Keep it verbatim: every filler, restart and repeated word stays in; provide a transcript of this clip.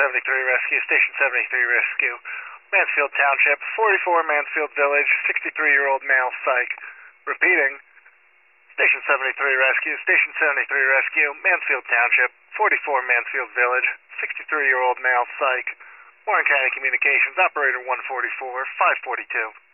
seventy-three Rescue, Station seventy-three Rescue, Mansfield Township, forty-four Mansfield Village, sixty-three-year-old male psych. Repeating, Station seventy-three Rescue, Station seventy-three Rescue, Mansfield Township, forty-four Mansfield Village, sixty-three-year-old male psych. Warren County Communications, Operator one forty-four, five forty-two.